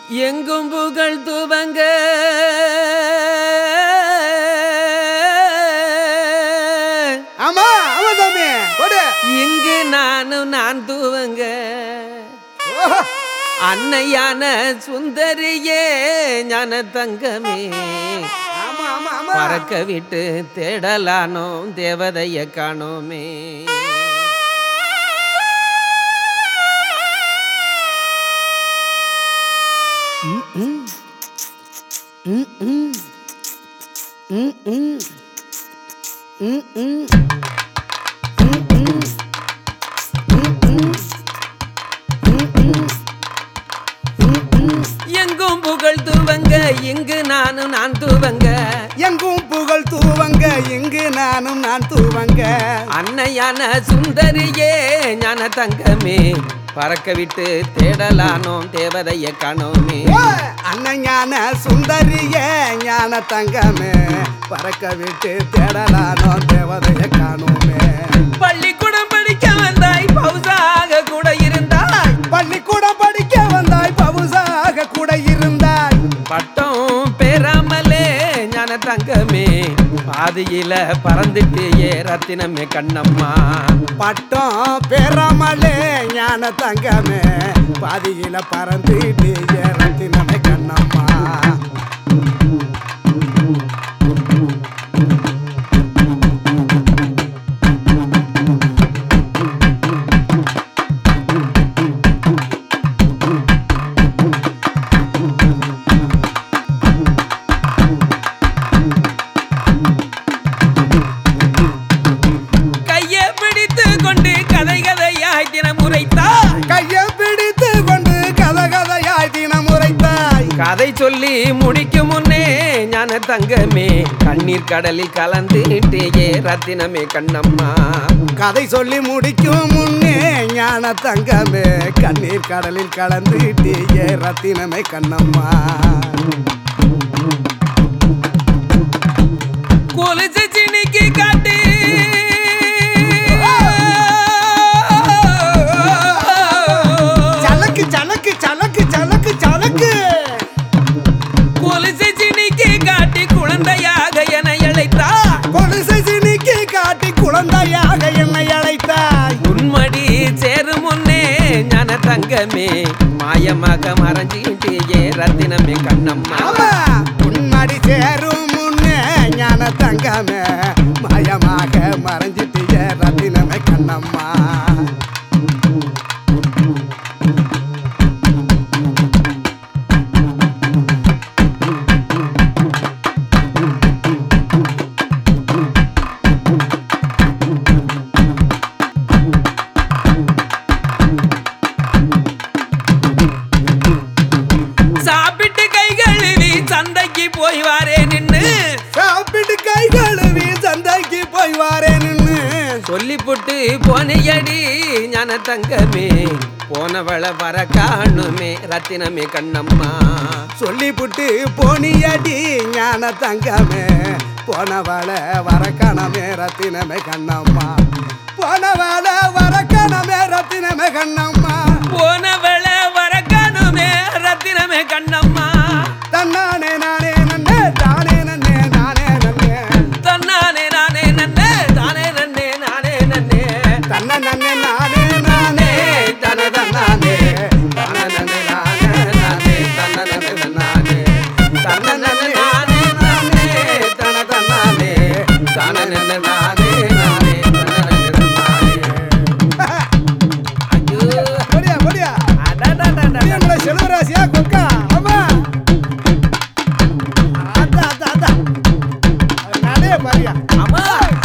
எங்கும் புகழ் துவங்க ஆமா ஆமா சாமி போடு. இங்கு நான் துவங்க அன்னையான சுந்தரியே ஞான தங்கமே ஆமா ஆமா ஆமா பறக்க விட்டு தேடலானோம் தேவதைய காணோமே. எங்கும் புகழ் துவங்க இங்கு நான் துவங்க எங்கும் புகழ் தூவங்க இங்கு நான் தூவங்க அன்னையான சுந்தரியே ஞான தங்கமே பறக்க விட்டு தேடலானோம் தேவதைய காணோமே. அன்னையான சுந்தரிய ஞான தங்கமே பறக்க விட்டு தேடலானோ தேவதைய காணோமே. பள்ளிக்கூடம் படிக்க வந்தாய் பவுசாக கூட இருந்தாய் பள்ளிக்கூடம் படிக்க வந்தாய் பவுசாக கூட இருந்தாய் பட்டம் பெறாமலே ஞான தங்கமே பாதியில பறந்துட்டு ஏ ரத்தினமே கண்ணம்மா. பட்டம் பெறாமலே ஞான தங்கமே பாதியில பறந்துட்டு ரத்தினமே கண்ணம்மா. கதை சொல்லி முடிக்கும் முன்னே ஞான தங்கமே கண்ணீர் கடலில் கலந்துட்டே ஏ ரத்தினமே கண்ணம்மா. கதை சொல்லி முடிக்கும் முன்னே ஞான தங்கமே கண்ணீர் கடலில் கலந்துட்டே ஏ ரத்தினமே கண்ணம்மா. கொலுசு சினிக்கு காட்டு சலக்கு சலக்கு சலக்கு சலக்கு சலக்கு கொலுசு சினிக்கு காட்டி குழந்தையாக என்னை அழைத்தாய். கொலுசை சினிக்கு காட்டி குழந்தையாக என்னை அழைத்தாய். உன்மடி சேரும் முன்னே ஞான தங்கமே மாயமாக மறைஞ்சிட்டே ஏ ரத்தினமே கண்ணம்மா. உன்மடி சேரும் முன்னே ஞான தங்கமே மாயமாக மறைஞ்சிட்டு ஏ ரத்தினமே கண்ணம்மா. சந்தைக்கு போய் வாரே நின்னு சாப்பிட்டு கை கழுவி சந்தைக்கு போய் வாரே நின்னு சொல்லி போட்டு போனையடி ஞான தங்கமே போனவள வர காணுமே ரத்தினமே கண்ணம்மா. சொல்லி புட்டு போனியடி ஞான தங்கமே போனவள வர கணமே ரத்தினமே கண்ணம்மா. போனவள வர கணமே ரத்தினமே கண்ணம்மா. போனவள வர காணுமே ரத்தினமே கண்ணம்மா. தன்னானே நானே நன்னே தானே நன்னே நானே நன்னே தன்னானே நானே நன்னே தானே நன்னே நானே நன்னே தன்ன நன்னே நானே நானே தன தன்னானே தன நன்னே நானே நானே தன்ன நன்னே நானே தன்ன நன்னே நானே நானே தன தன்னானே தன நன்னே நானே நானே தன நன்னே நானே. ஐயோ போடியா போடியா அடடடடட என்னோட செல்வராசியா கொக்கா ஆமா அதான் அதான் அதான் நடே பாரியா அம்மா